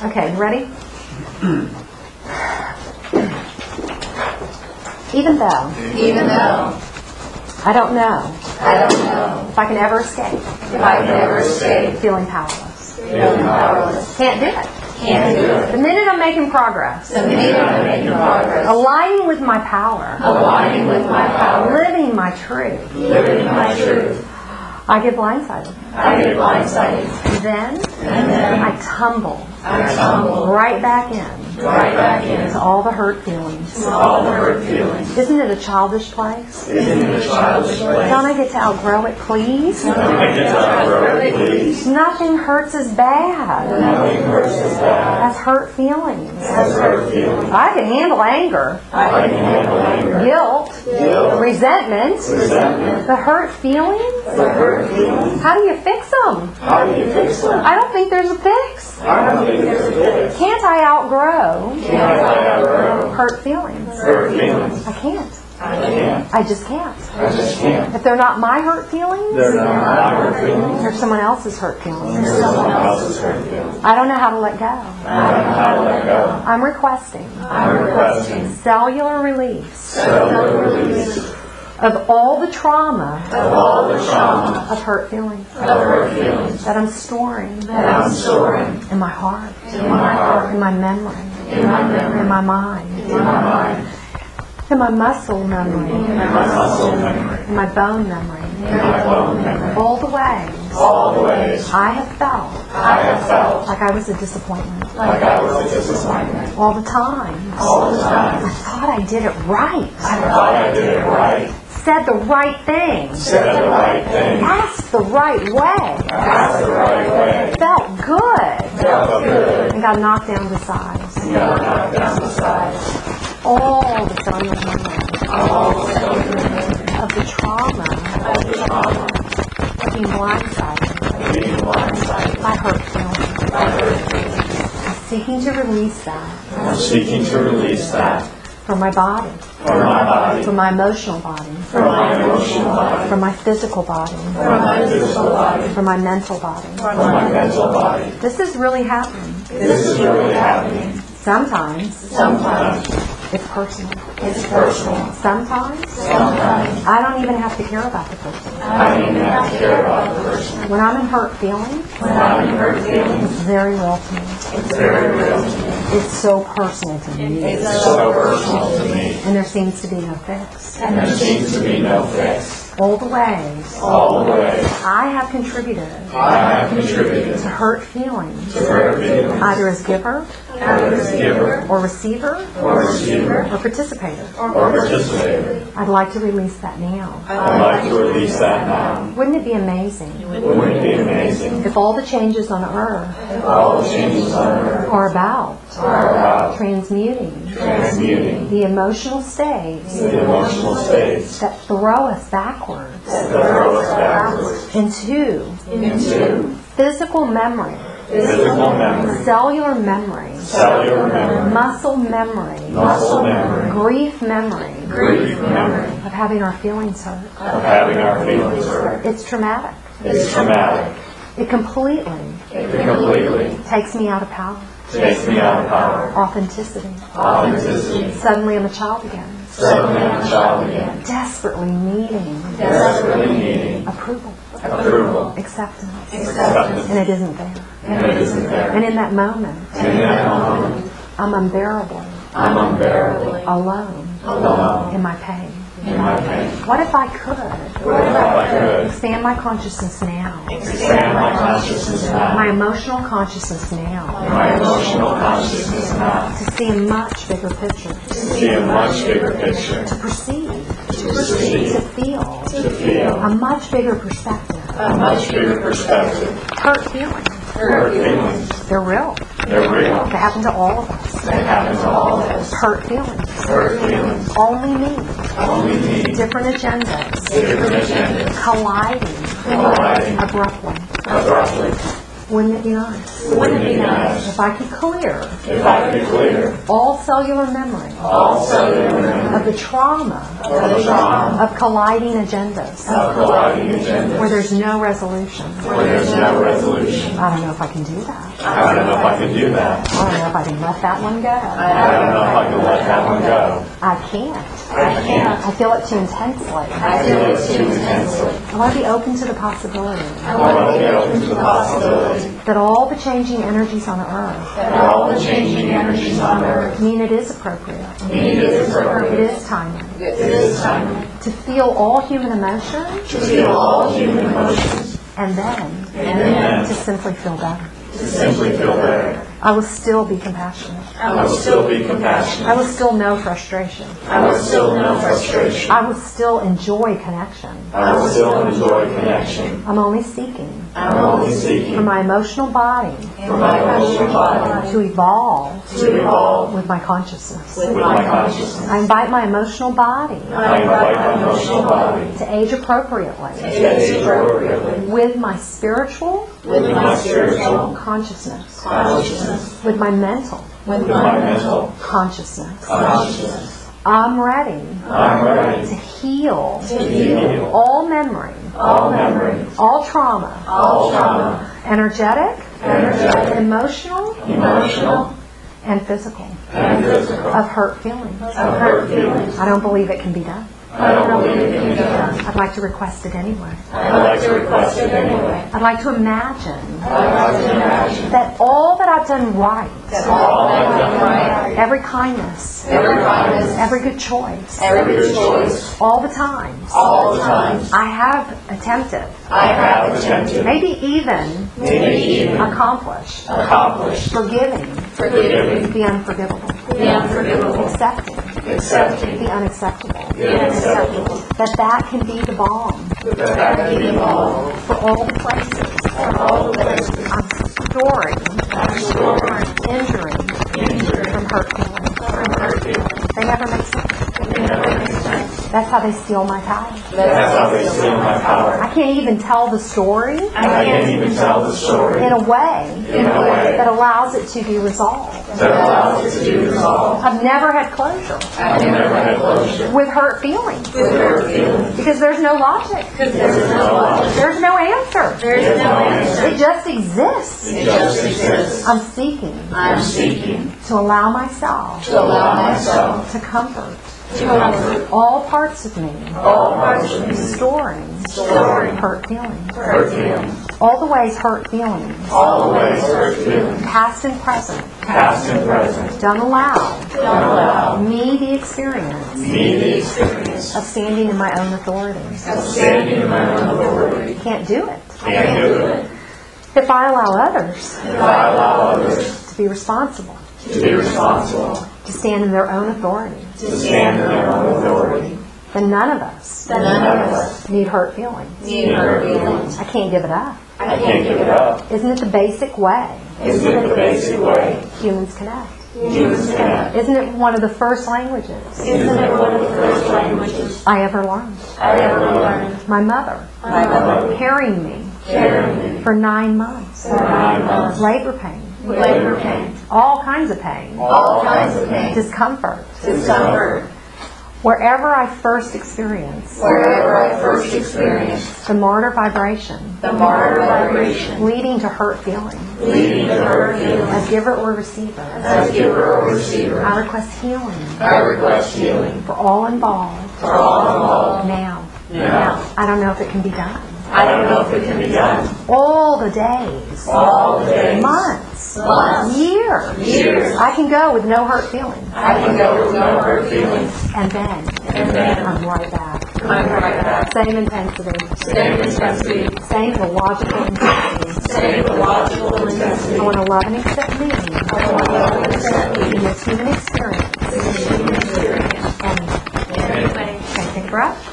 Okay, you ready? Even though I don't know if I can ever escape feeling powerless. Can't do it. The minute I'm making progress, aligning with my power, living my truth, I get blindsided. Then I tumble right back into all the hurt feelings. Isn't it a childish place? Don't I get to outgrow it, please? Nothing hurts as bad as hurt feelings. I can handle anger, guilt, resentment, the hurt feelings. How do you fix them? I don't think there's a fix. Can't I outgrow hurt feelings? I can't. I just can't. If they're not my hurt feelings, they're someone else's hurt feelings. I don't know how to let go. I'm requesting cellular release of all the trauma of hurt feelings that I'm storing in my heart, in my memory, in my mind, in my muscle memory, in my bone memory, all the ways I have felt like I was a disappointment. All the time I thought I did it right. Said the right thing. Asked the right way. Felt good. And got knocked down to size. All the cellular memory of the trauma of being blindsided by hurt feelings. I'm seeking to release that from my body, from my emotional body, from my physical body, from my mental body. This is really happening. Sometimes it's personal. Sometimes I don't even have to care about the person. When I'm in hurt feelings, it's very real to me. It's so personal to me. And there seems to be no fix. All the ways I have contributed to hurt feelings, either as giver or receiver or participator. I'd like to release that now. Wouldn't it be amazing if all the changes on earth are about transmuting the emotional states that throw us backwards into physical memory, cellular memory, muscle memory, grief memory of having our feelings hurt. It's traumatic. It completely takes me out of power. Authenticity. Suddenly I'm a child again. Desperately needing approval. Acceptance. And it isn't there. And in that moment, I'm unbearably alone in my pain. What if I could expand my consciousness now, my emotional consciousness now, to see a much bigger picture, to perceive, to feel a much bigger perspective. Hurt feelings. They're real. They happen to all of us. Hurt feelings. Only me. Different agendas. Colliding. Abruptly. Wouldn't it be nice? Wouldn't it be nice If I could clear if I could clear all cellular memory all cellular memory of the trauma of the trauma of colliding agendas of colliding agendas where there's no resolution? where there's no resolution? I don't know if I can do that. I don't know if I can do that. I don't know if I can let that one go. I don't know if I can let that one go. I can't. I can't. I feel it too intensely. I feel it too intensely. I want to be open to the possibility I want to be open to the possibility that all the changing energies on earth that all the changing energies on earth mean it is appropriate. mean it is It appropriate. is timely It is time to feel all human emotion to feel all human emotions and then and then to simply feel better. to simply feel better. I will still be compassionate. I will still be compassionate. I will still know frustration. I will still know frustration. I will still enjoy connection. I will still enjoy connection. I'm only seeking I'm only for seeking my emotional body for my emotional body to evolve to evolve with my consciousness. with my consciousness. I invite my emotional body I invite my emotional body to age appropriately to age appropriately with my spiritual with my spiritual consciousness, consciousness, with my mental with my mental consciousness. consciousness. I'm ready I'm ready to heal to heal all memory, all memory, all trauma, all trauma, energetic, energetic, emotional, emotional, and physical, and physical, of hurt feelings. of hurt feelings. I don't believe it can be done. I don't believe it can be done. I'd like to request it anyway. I'd like to request it anyway. I'd like to imagine I'd like to imagine that all that I've done right, that all I've done right, every kindness, every kindness, every good choice, every good choice, all the times all the times I have attempted, I have attempted, maybe even maybe even accomplished, accomplished, forgiving forgiving, the unforgivable, the unforgivable, accepting accepting, the unacceptable, the unacceptable, that can be the balm that can be involved for all the places for all the places I'm storing injury from hurt feelings. from hurt feelings. They never make sense. It never makes sense. That's how they steal my power. That's how they steal my power. I can't even tell the story I can't even tell the story in a way in a way that allows it to be resolved. that allows it to be resolved. I've never had closure I've never had closure with hurt feelings with hurt feelings. because there's no logic. There's no logic. There's no answer. There's no answer. It just exists. It just exists. I'm seeking I'm seeking to allow myself to allow myself to comfort to comfort all parts of me all parts of me, storing storing hurt feelings. hurt feelings, All the ways hurt feelings, all the ways hurt feelings, past and present, past and present, don't allow don't allow me the experience me the experience of standing in my own authority. of standing in my own authority. Can't do it. Can't do it. If I allow others If I allow others to be responsible, to be responsible, to stand in their own authority, to stand in their own authority, then none of us then none of us need hurt feelings. need hurt feelings. I can't give it up. I can't give it up. Isn't it the basic way Isn't it the basic way humans connect? humans connect? Isn't it one of the first languages Isn't it one of the first languages I ever learned? I ever learned? My mother My mother carrying me carrying me for 9 months. for 9 months, Labor pain, labor pain, all kinds of pain, all kinds of pain, discomfort. discomfort. Wherever I first experienced Wherever I first experienced the martyr vibration the martyr vibration, leading to hurt feelings, leading to hurt feelings, as giver or receiver, as giver or receiver, I request healing I request healing for all involved for all involved now. now. I don't know if it can be done. I don't know if it can be done. All the days, All the days, months, months, years, years, I can go with no hurt feelings. I can go with no hurt feelings, And then and then I'm right back. I'm right back. Same intensity, Same intensity, same illogical intensity. same illogical intensity. I want to love and accept me I want to love and accept me in this human experience. in the human experience. And And take a breath.